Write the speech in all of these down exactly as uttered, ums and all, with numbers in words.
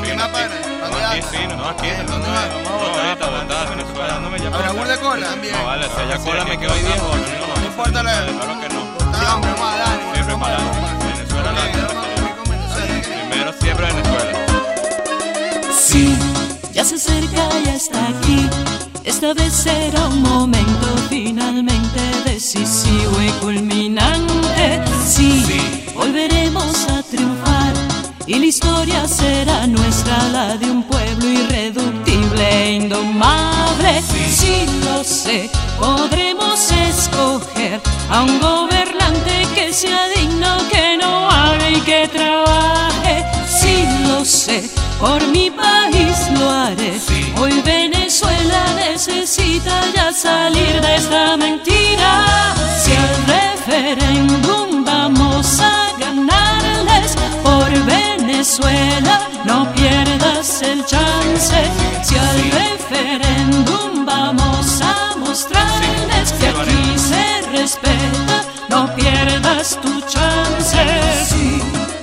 fino. No, aquí fino. No, aquí no. ¿Dónde vas? Vamos a votar, para votar, Venezuela. No me llames. ¿Habrá burda de cola? También. No, vale, si haya cola me quedo ahí diez horas. No importa la... Claro que no. Está hombre, vamos a dar. Siempre para adelante. Venezuela la... Primero siempre Venezuela. Sí, ya se acerca, ya está aquí. Esta vez será un momento finalmente decisivo y culminante. Sí, volveremos a triunfar y la historia será nuestra, la de un pueblo irreductible e indomable. Sí, lo sé, podremos escoger a un gobernante que sea digno, que no haga y que trabaje. Sí, lo sé, por mi país lo haré. Hoy Venezuela necesita ya salir de esta mentira. Si al referéndum vamos a ganarles, por Venezuela no pierdas el chance. Si al referéndum vamos a mostrarles que aquí se respeta, no pierdas tu chance. Sí.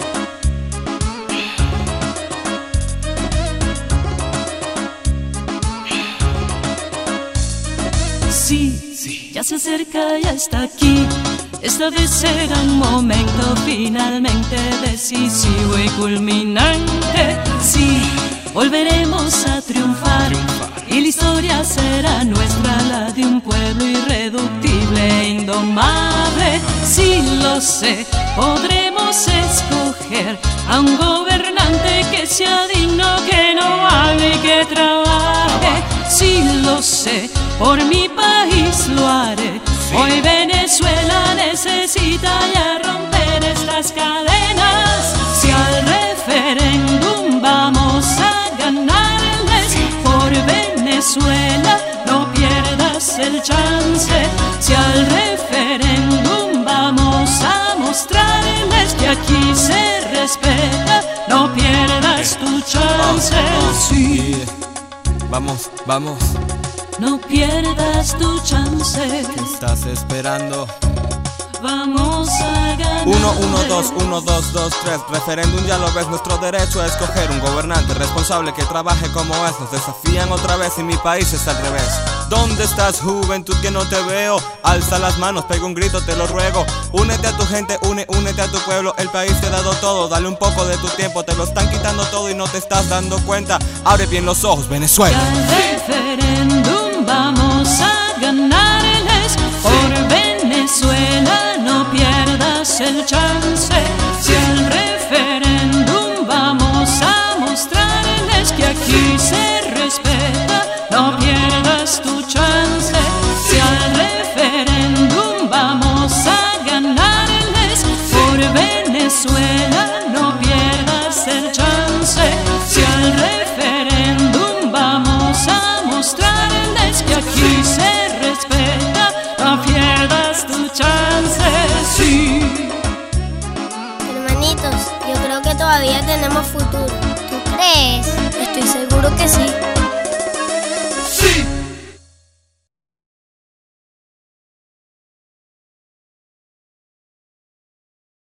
Sí, ya se acerca, ya está aquí. Esta vez será un momento finalmente decisivo y culminante. Sí, volveremos a triunfar y la historia será nuestra, la de un pueblo irreductible e indomable. Sí, lo sé, podremos escoger a un gobernante que sea digno, que no hable y que trabaje. Sí, lo sé, por mi país lo haré. Hoy Venezuela necesita ya romper estas cadenas. Si al referéndum vamos a ganarles, por Venezuela no pierdas el chance. Si al referéndum vamos a mostrarles que aquí se respeta, no pierdas tu chance. Sí. Vamos, vamos. No pierdas tu chance. ¿Qué estás esperando? Vamos a ganar. Uno, uno, dos, uno, dos, dos, tres. Referéndum, ya lo ves, nuestro derecho a escoger un gobernante responsable que trabaje como es. Nos desafían otra vez y mi país es al revés. ¿Dónde estás, juventud, que no te veo? Alza las manos, pega un grito, te lo ruego. Únete a tu gente, une, únete a tu pueblo. El país te ha dado todo, dale un poco de tu tiempo. Te lo están quitando todo y no te estás dando cuenta. Abre bien los ojos, Venezuela. Al referéndum vamos a ganarles, por Venezuela no pierdas el chance. Si al referéndum vamos a mostrarles que aquí se respeta, no pierdas tu chance. Si al referéndum vamos a ganarles, por Venezuela no pierdas el chance. Si al referéndum vamos a mostrarles que aquí se respeta, no pierdas tu chance. Sí. Hermanitos, yo creo que todavía tenemos futuro. ¿Tú crees? Estoy seguro que sí.